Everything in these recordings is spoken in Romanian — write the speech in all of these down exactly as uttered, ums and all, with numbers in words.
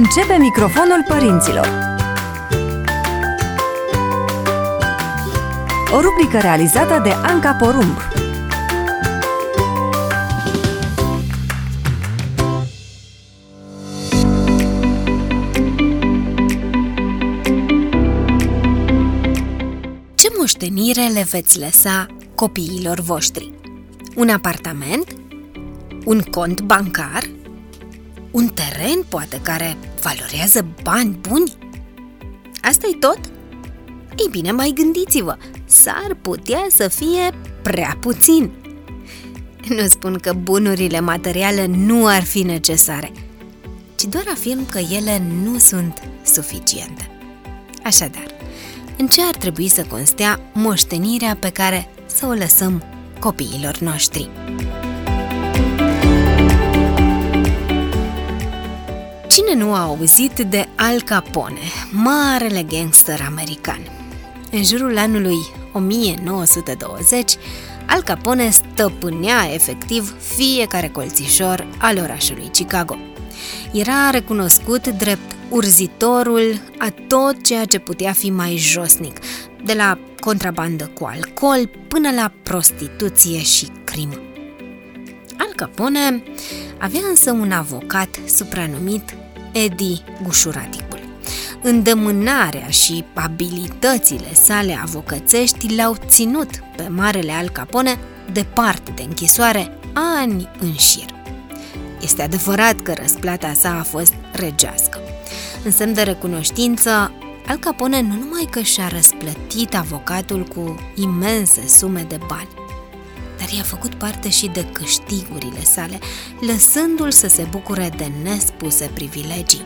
Începe microfonul părinților. O rubrică realizată de Anca Porumb. Ce moștenire le veți lăsa copiilor voștri? Un apartament? Un cont bancar? Un teren, poate, care valorează bani buni? Asta-i tot? Ei bine, mai gândiți-vă, s-ar putea să fie prea puțin. Nu spun că bunurile materiale nu ar fi necesare, ci doar afirm că ele nu sunt suficiente. Așadar, în ce ar trebui să constea moștenirea pe care să o lăsăm copiilor noștri? Cine nu a auzit de Al Capone, marele gangster american? În jurul anului o mie nouă sute douăzeci, Al Capone stăpânea efectiv fiecare colțișor al orașului Chicago. Era recunoscut drept urzitorul a tot ceea ce putea fi mai josnic, de la contrabandă cu alcool până la prostituție și crimă. Al Capone avea însă un avocat supranumit Eddie Gușuraticul. Îndemânarea și abilitățile sale avocățești l-au ținut pe marele Al Capone departe de închisoare ani în șir. Este adevărat că răsplata sa a fost regească. În semn de recunoștință, Al Capone nu numai că și-a răsplătit avocatul cu imense sume de bani, dar i-a făcut parte și de câștigurile sale, lăsându-l să se bucure de nespuse privilegii.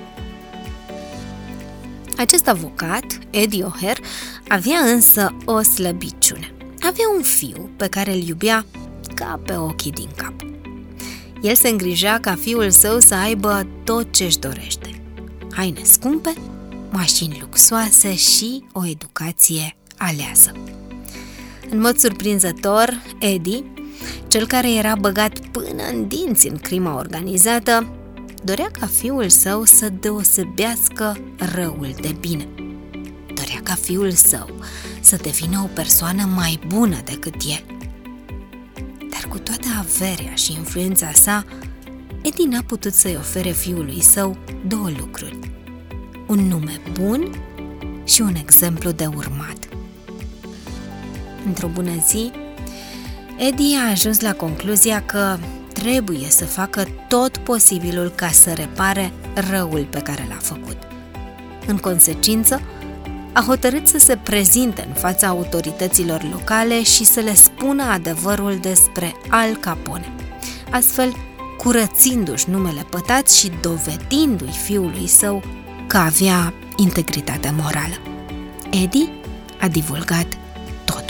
Acest avocat, Eddie O'Hare, avea însă o slăbiciune. Avea un fiu pe care îl iubea ca pe ochii din cap. El se îngrija ca fiul său să aibă tot ce-și dorește: haine scumpe, mașini luxoase și o educație aleasă. În mod surprinzător, Eddie, cel care era băgat până în dinți în crima organizată, dorea ca fiul său să deosebească răul de bine. Dorea ca fiul său să devină o persoană mai bună decât el. Dar cu toată averea și influența sa, Eddie n-a putut să-i ofere fiului său două lucruri: un nume bun și un exemplu de urmat. Într-o bună zi, Eddie a ajuns la concluzia că trebuie să facă tot posibilul ca să repare răul pe care l-a făcut. În consecință, a hotărât să se prezinte în fața autorităților locale și să le spună adevărul despre Al Capone, astfel curățindu-și numele pătat și dovedindu-i fiului său că avea integritate morală. Eddie a divulgat totul.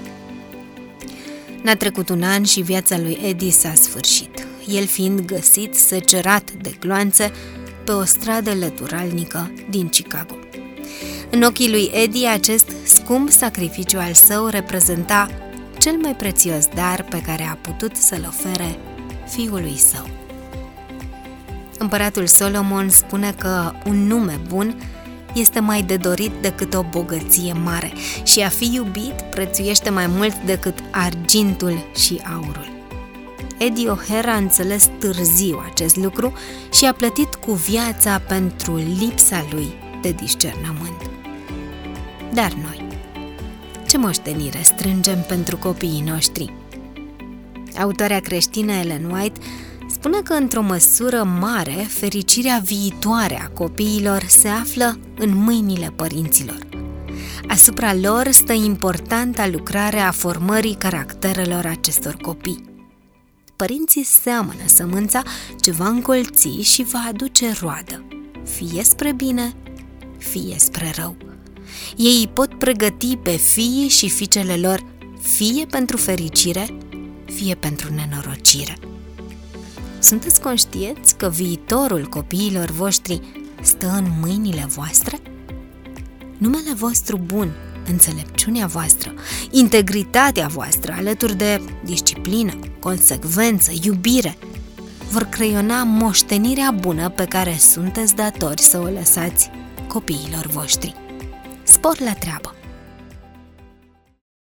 N-a trecut un an și viața lui Eddie s-a sfârșit, el fiind găsit secerat de gloanțe pe o stradă lăturalnică din Chicago. În ochii lui Eddie, acest scump sacrificiu al său reprezenta cel mai prețios dar pe care a putut să-l ofere fiului său. Împăratul Solomon spune că un nume bun este mai de dorit decât o bogăție mare și a fi iubit prețuiește mai mult decât argintul și aurul. Eddie O'Hare a înțeles târziu acest lucru și a plătit cu viața pentru lipsa lui de discernământ. Dar noi, ce moștenire strângem pentru copiii noștri? Autoarea creștină Ellen White spune că, într-o măsură mare, fericirea viitoare a copiilor se află în mâinile părinților. Asupra lor stă importanta lucrare a formării caracterelor acestor copii. Părinții seamănă sămânța ce va încolți și va aduce roadă, fie spre bine, fie spre rău. Ei îi pot pregăti pe fiii și fiicele lor fie pentru fericire, fie pentru nenorocire. Sunteți conștienți că viitorul copiilor voștri stă în mâinile voastre? Numele vostru bun, înțelepciunea voastră, integritatea voastră, alături de disciplină, consecvență, iubire, vor creiona moștenirea bună pe care sunteți datori să o lăsați copiilor voștri. Spor la treabă!